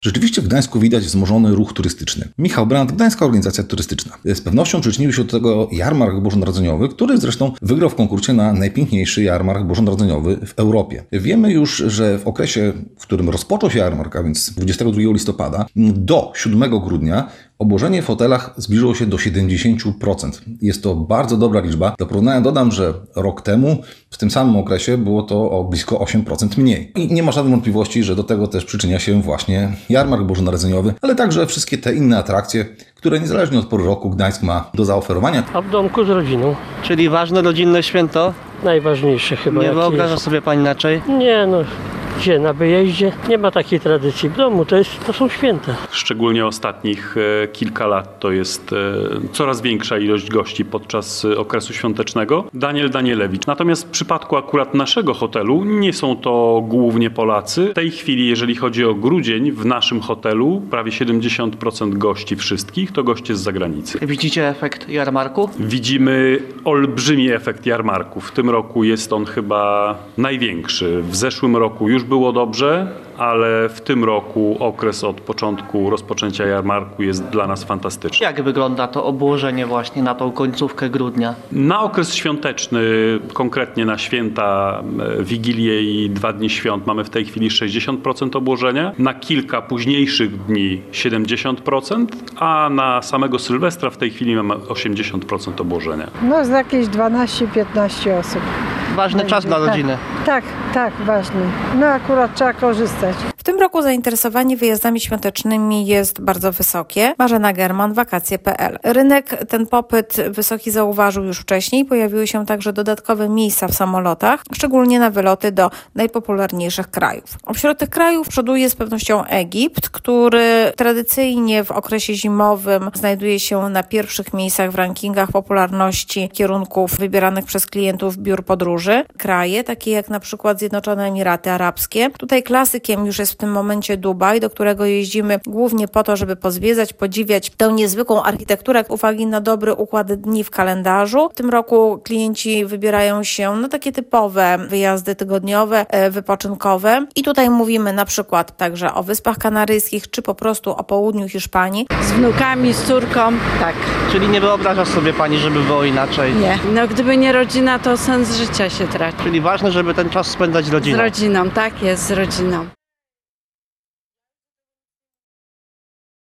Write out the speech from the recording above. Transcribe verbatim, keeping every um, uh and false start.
Rzeczywiście w Gdańsku widać wzmożony ruch turystyczny. Michał Brandt, Gdańska Organizacja Turystyczna. Z pewnością przyczynił się do tego jarmark bożonarodzeniowy, który zresztą wygrał w konkursie na najpiękniejszy jarmark bożonarodzeniowy w Europie. Wiemy już, że w okresie, w którym rozpoczął się jarmark, a więc dwudziestego drugiego listopada, do siódmego grudnia obłożenie w hotelach zbliżyło się do siedemdziesiąt procent. Jest to bardzo dobra liczba. Do porównania dodam, że rok temu w tym samym okresie było to o blisko osiem procent mniej. I nie ma żadnej wątpliwości, że do tego też przyczynia się właśnie jarmark bożonarodzeniowy, ale także wszystkie te inne atrakcje, które niezależnie od pory roku Gdańsk ma do zaoferowania. A w domku z rodziną. Czyli ważne rodzinne święto? Najważniejsze chyba. Nie wyobraża jest. sobie pani inaczej? Nie no, gdzie na wyjeździe? Nie ma takiej tradycji. W domu to, jest, to są święta. Szczególnie ostatnich e, kilka lat to jest e, coraz większa ilość gości podczas e, okresu świątecznego. Daniel Danielewicz. Natomiast w przypadku akurat naszego hotelu nie są to głównie Polacy. W tej chwili, jeżeli chodzi o grudzień, w naszym hotelu prawie siedemdziesiąt procent gości wszystkich to goście z zagranicy. Widzicie efekt jarmarku? Widzimy olbrzymi efekt jarmarku. W tym roku jest on chyba największy. W zeszłym roku już było dobrze, ale w tym roku okres od początku rozpoczęcia jarmarku jest dla nas fantastyczny. Jak wygląda to obłożenie właśnie na tą końcówkę grudnia? Na okres świąteczny, konkretnie na święta, Wigilię i dwa dni świąt mamy w tej chwili sześćdziesiąt procent obłożenia, na kilka późniejszych dni siedemdziesiąt procent, a na samego Sylwestra w tej chwili mamy osiemdziesiąt procent obłożenia. No z jakieś dwanaście piętnaście osób. Ważny czas dla rodziny. Tak, tak, ważny. No akurat trzeba korzystać. W tym roku zainteresowanie wyjazdami świątecznymi jest bardzo wysokie. Marzena German, wakacje kropka pe el. Rynek ten popyt wysoki zauważył już wcześniej. Pojawiły się także dodatkowe miejsca w samolotach, szczególnie na wyloty do najpopularniejszych krajów. Wśród tych krajów przoduje z pewnością Egipt, który tradycyjnie w okresie zimowym znajduje się na pierwszych miejscach w rankingach popularności kierunków wybieranych przez klientów biur podróży. Kraje takie jak na przykład Zjednoczone Emiraty Arabskie. Tutaj klasykiem już jest w tym momencie Dubaj, do którego jeździmy głównie po to, żeby pozwiedzać, podziwiać tę niezwykłą architekturę z uwagi na dobry układ dni w kalendarzu. W tym roku klienci wybierają się na takie typowe wyjazdy tygodniowe, wypoczynkowe. I tutaj mówimy na przykład także o Wyspach Kanaryjskich, czy po prostu o południu Hiszpanii. Z wnukami, z córką. Tak. Czyli nie wyobraża sobie pani, żeby było inaczej? Nie. No gdyby nie rodzina, to sens życia się traci. Czyli ważne, żeby ten czas spędzać z rodziną. Z rodziną, tak jest, z rodziną.